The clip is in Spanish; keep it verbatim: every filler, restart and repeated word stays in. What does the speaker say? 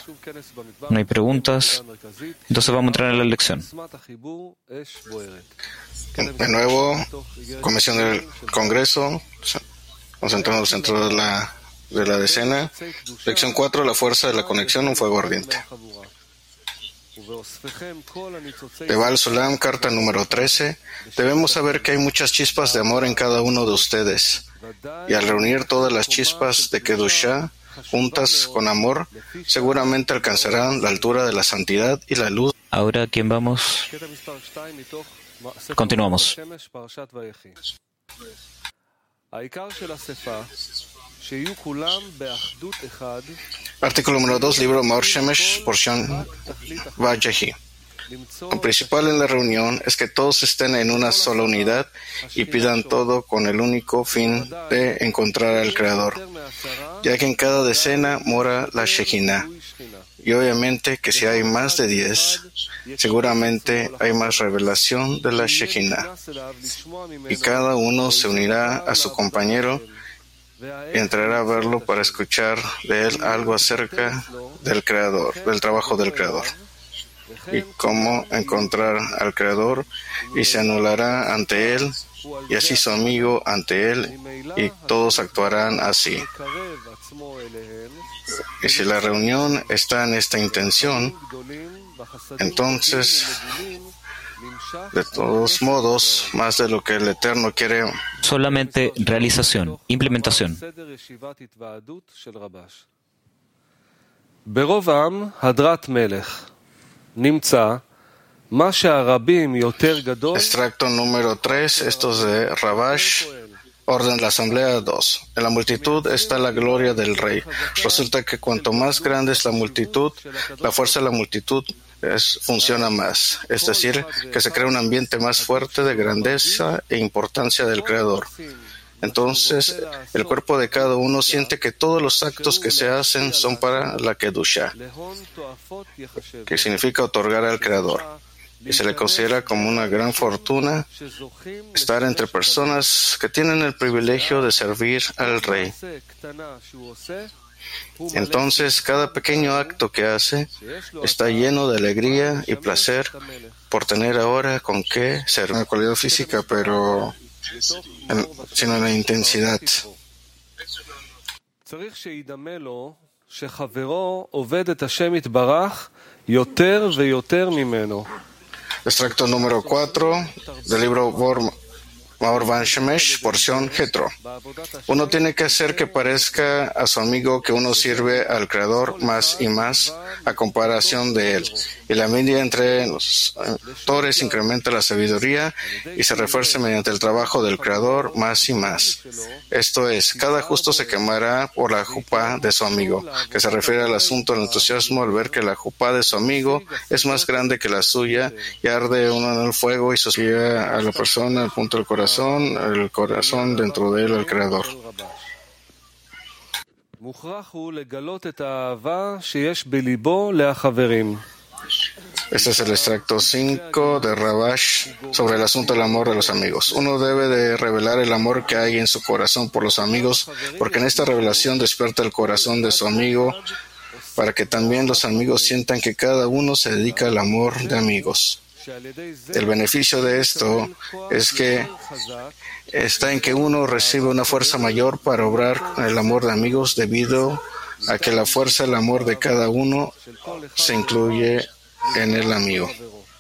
preguntas? No hay preguntas. Entonces vamos a entrar en la lección. De nuevo, Comisión del Congreso, concentrándonos dentro de la, de la decena. Lección cuatro, la fuerza de la conexión, un fuego ardiente. De Baal Sulam, carta número trece. Debemos saber que hay muchas chispas de amor en cada uno de ustedes. Y al reunir todas las chispas de Kedushá juntas con amor, seguramente alcanzarán la altura de la santidad y la luz. Ahora, ¿a quién vamos? Continuamos. Artículo número dos, libro Maor Shemesh, porción Vayehi. Lo principal en la reunión es que todos estén en una sola unidad y pidan todo con el único fin de encontrar al Creador, ya que en cada decena mora la Shejinah. Y obviamente que si hay más de diez, seguramente hay más revelación de la Shejinah. Y cada uno se unirá a su compañero y entrará a verlo para escuchar de él algo acerca del Creador, del trabajo del Creador, y cómo encontrar al Creador, y se anulará ante él, y así su amigo ante él, y todos actuarán así. Y si la reunión está en esta intención, entonces, de todos modos, más de lo que el Eterno quiere. Solamente realización, implementación. ברוב העם הדרת מלך נמצא מה שהרבים יותר גדול. Extracto número tres, esto es de Rabash, orden de la asamblea dos. En la multitud está la gloria del rey. Resulta que cuanto más grande es la multitud, la fuerza de la multitud es, funciona más. Es decir, que se crea un ambiente más fuerte de grandeza e importancia del Creador. Entonces, el cuerpo de cada uno siente que todos los actos que se hacen son para la Kedushá, que significa otorgar al Creador. Y se le considera como una gran fortuna estar entre personas que tienen el privilegio de servir al Rey. Entonces, cada pequeño acto que hace está lleno de alegría y placer por tener ahora con qué servir. Una cualidad física, pero en, sino en la intensidad. Extracto número cuatro del libro Maor Van Shemesh, porción Jetro. Uno tiene que hacer que parezca a su amigo que uno sirve al Creador más y más a comparación de él. Y la media entre los autores incrementa la sabiduría y se refuerza mediante el trabajo del Creador más y más. Esto es, cada justo se quemará por la jupá de su amigo, que se refiere al asunto del entusiasmo al ver que la jupá de su amigo es más grande que la suya y arde uno en el fuego y sostiene a la persona al punto del corazón, el corazón dentro de él, el Creador. Este es el extracto cinco de Rabash sobre el asunto del amor de los amigos. Uno debe de revelar el amor que hay en su corazón por los amigos, porque en esta revelación despierta el corazón de su amigo, para que también los amigos sientan que cada uno se dedica al amor de amigos. El beneficio de esto es que está en que uno recibe una fuerza mayor para obrar el amor de amigos debido a que la fuerza del amor de cada uno se incluye en el amigo.